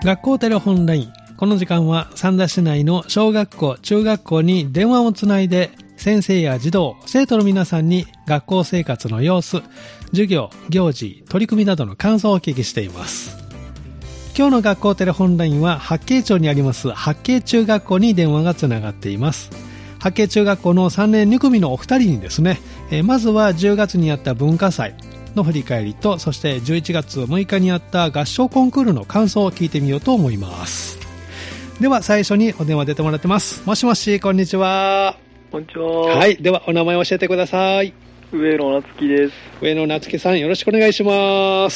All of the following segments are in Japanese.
学校テレホンライン。この時間は三田市内の小学校、中学校に電話をつないで先生や児童、生徒の皆さんに学校生活の様子、授業、行事、取り組みなどの感想をお聞きしています。今日の学校テレホンラインは八景町にあります八景中学校に電話がつながっています。八景中学校の3年2組のお二人にですね、まずは10月にあった文化祭の振り返りと、そして11月6日にあった合唱コンクールの感想を聞いてみようと思います。では最初にお電話出てもらってます。もしもし、こんにちは。 こんにちは。 はい、ではお名前を教えてください。 上野夏樹です。 上野夏樹さん、よろしくお願いします。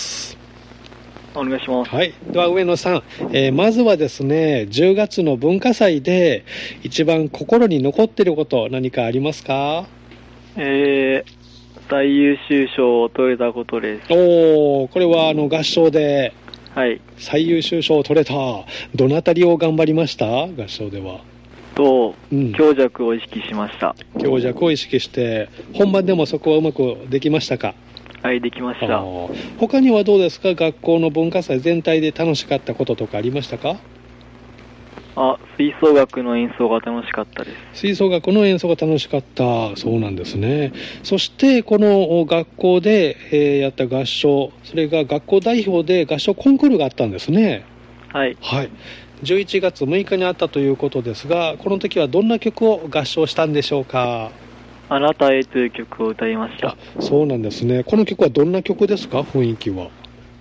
お願いします。 はい、では上野さん、まずはですね、10月の文化祭で一番心に残っていること何かありますか？ 最優秀賞を取れたことです。 これは合唱で最優秀賞を取れた。どのあたりを頑張りました？合唱では強弱を意識しました。 強弱を意識して本番でもそこはうまくできましたか？ はい、できました。 他にはどうですか？学校の文化祭全体で楽しかったこととかありましたか？ 吹奏楽の演奏が楽しかったです。 吹奏楽の演奏が楽しかった。そうなんですね。そしてこの学校で、やった合唱、それが学校代表で合唱コンクールがあったんですね。 はい。 はい。11月6日にあったということですが、この時はどんな曲を合唱したんでしょうか？あなたへという曲を歌いました。 そうなんですね。この曲はどんな曲ですか？雰囲気は。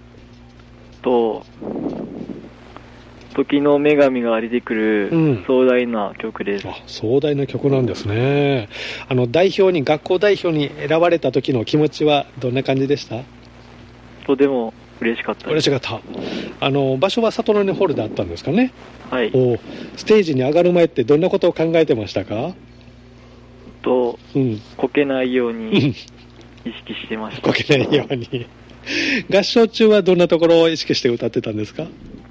時の女神が出てくる壮大な曲です。 壮大な曲なんですね。学校代表に選ばれた時の気持ちはどんな感じでした？ とても嬉しかったです。 嬉しかった。場所は里の根ホールであったんですかね？ はい。 ステージに上がる前ってどんなことを考えてましたか？ こけないように意識してました。 こけないように合唱中はどんなところを意識して歌ってたんですか？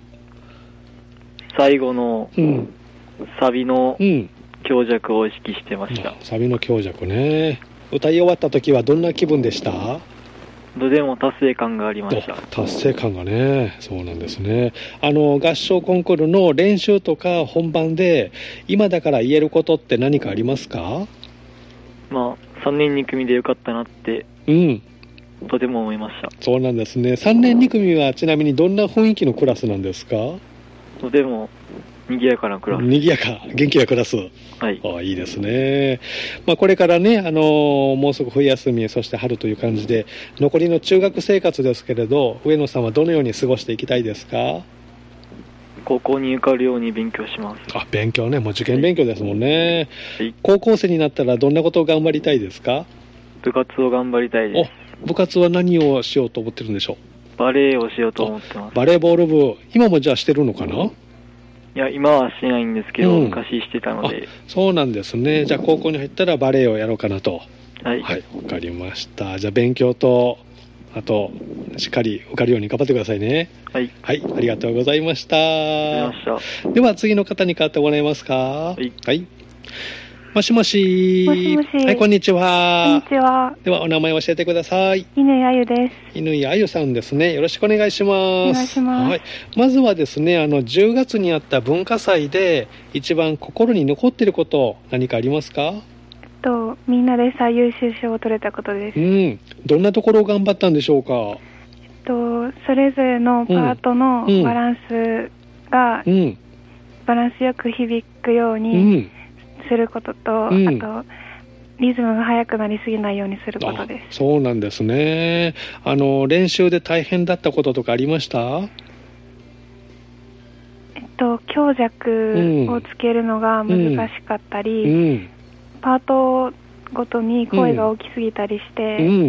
最後のサビの強弱を意識してました。 サビの強弱ね。歌い終わった時はどんな気分でした？ でも達成感がありました。 達成感がね。そうなんですね。合唱コンクールの練習とか本番で今だから言えることって何かありますか ？3年2組でよかったなってとても思いました。 そうなんですね。3年2組はちなみにどんな雰囲気のクラスなんですか？ とても賑やかなクラス。 賑やか、元気なクラス。 はい。 いいですね。これからね、もうすぐ冬休み、そして春という感じで残りの中学生活ですけれど、上野さんはどのように過ごしていきたいですか？ 高校に受かるように勉強します。 勉強ね。もう受験勉強ですもんね。はい。高校生になったらどんなことを頑張りたいですか？ 部活を頑張りたいです。 部活は何をしようと思ってるんでしょう？ バレエをしようと思ってます。 バレーボール部、今もじゃあしてるのかな？ いや、今はしてないんですけど、昔してたので。 そうなんですね。じゃあ高校に入ったらバレエをやろうかなと。 はい。 はい、わかりました。じゃあ勉強と、あと、しっかり受かるように頑張ってくださいね。 はい。 はい、ありがとうございました。 ありがとうございました。 では次の方に代わってもらえますか？はい。はい。もしもし。 もしもし。 はい、こんにちは。 こんにちは。 ではお名前を教えてください。 乾あゆです。 乾あゆさんですね。よろしくお願いします。 お願いします。 はい。まずはですね、10月にあった文化祭で一番心に残っていること何かありますか？ みんなで最優秀賞を取れたことです。 どんなところを頑張ったんでしょうか？ それぞれのパートのバランスが、バランスよく響くようにすることと、あとリズムが速くなりすぎないようにすることです。 そうなんですね。練習で大変だったこととかありました？ 強弱をつけるのが難しかったり、パートごとに声が大きすぎたりして、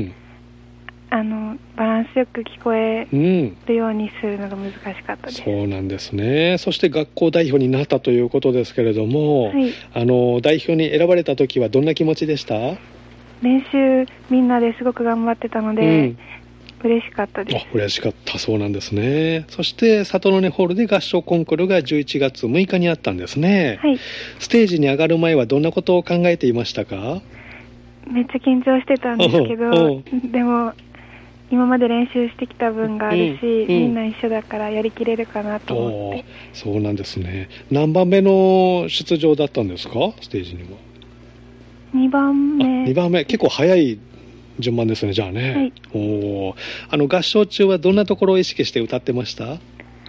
バランスよく聞こえるようにするのが難しかったです。 そうなんですね。そして学校代表になったということですけれども、代表に選ばれた時はどんな気持ちでした？ 練習みんなですごく頑張ってたので、嬉しかったです。 嬉しかった。そうなんですね。そして里の根ホールで合唱コンクールが11月6日にあったんですね。 はい。 ステージに上がる前はどんなことを考えていましたか？ めっちゃ緊張してたんですけど、でも今まで練習してきた分があるし、みんな一緒だからやりきれるかなと思って。 そうなんですね。何番目の出場だったんですか、ステージには。 2番目。 2番目、結構早い順番ですね、じゃあね。はい、合唱中はどんなところを意識して歌ってました？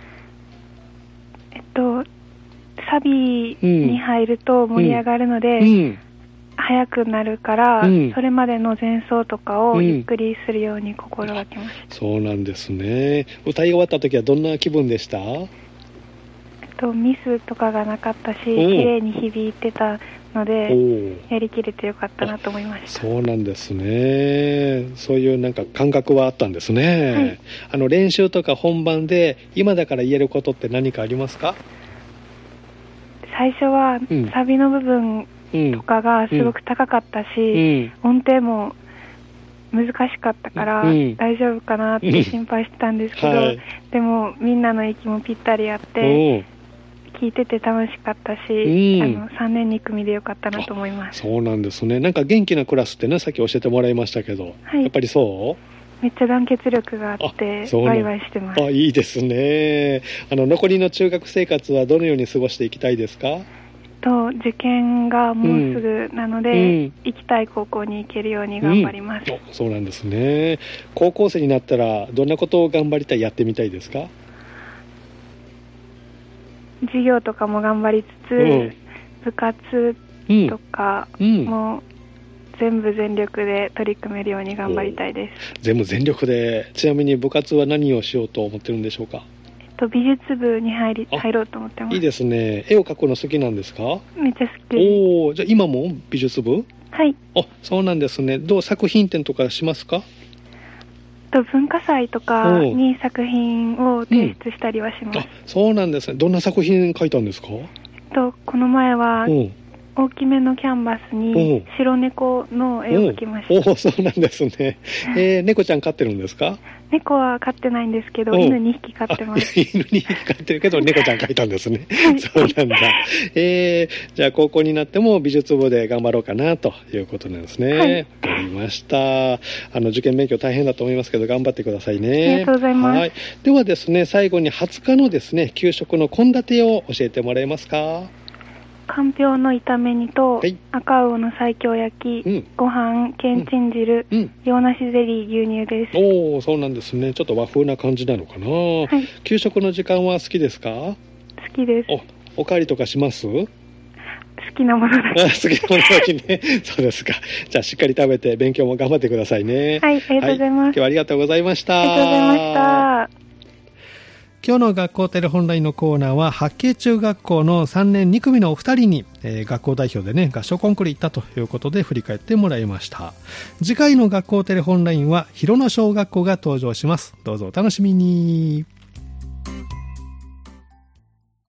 サビに入ると盛り上がるので、早くなるから、それまでの前奏とかをゆっくりするように心がけました。 そうなんですね。歌い終わった時はどんな気分でした？ ミスとかがなかったし、綺麗に響いてたので、やりきれてよかったなと思いました。 そうなんですね。そういうなんか感覚はあったんですね。はい、練習とか本番で今だから言えることって何かありますか？ 最初はサビの部分とかがすごく高かったし、音程も難しかったから、大丈夫かなって心配してたんですけど、はい、でもみんなの息もぴったりあって聞いてて楽しかったし、3年2組でよかったなと思います。 そうなんですね。なんか元気なクラスってね、さっき教えてもらいましたけど、はい、やっぱりそう？ めっちゃ団結力があってワイワイしてます。 いいですね。残りの中学生活はどのように過ごしていきたいですか？ 受験がもうすぐなので、行きたい高校に行けるように頑張ります。 そうなんですね。高校生になったらどんなことを頑張りたい、やってみたいですか？ 授業とかも頑張りつつ、部活とかも全部全力で取り組めるように頑張りたいです。 全部全力で。ちなみに部活は何をしようと思ってるんでしょうか？ 美術部に入ろうと思ってます。 いいですね。絵を描くの好きなんですか？ めっちゃ好きです。 じゃあ今も美術部？ はい。 そうなんですね。どう作品展とかしますか？ 文化祭とかに作品を提出したりはします。 そうなんですね。どんな作品描いたんですか？ この前は大きめのキャンバスに白猫の絵を描きました。 そうなんですね。猫ちゃん飼ってるんですか？ 猫は飼ってないんですけど、犬2匹飼ってます。 犬2匹飼ってるけど猫ちゃん飼いたんですね。そうなんだ。じゃあ高校になっても美術部で頑張ろうかなということなんですね。わかりました。受験勉強大変だと思いますけど頑張ってくださいね。 ありがとうございます。はい。 ではですね、最後に20日のですね、給食の献立を教えてもらえますか？ かんぴょうの炒め煮と、赤魚の西京焼き、ご飯、けんちん汁、洋梨ゼリー、牛乳です。 そうなんですね。ちょっと和風な感じなのかな。給食の時間は好きですか？好きです。 おかわりとかします？好きなものだけ。 好きなものだけね。そうですか。じゃあしっかり食べて勉強も頑張ってくださいね。 はい、ありがとうございます。 今日はありがとうございました。 ありがとうございました。 今日の学校テレホンラインのコーナーは八景中学校の3年2組のお二人に、学校代表でね合唱コンクール行ったということで振り返ってもらいました。次回の学校テレホンラインは広野小学校が登場します。どうぞお楽しみに。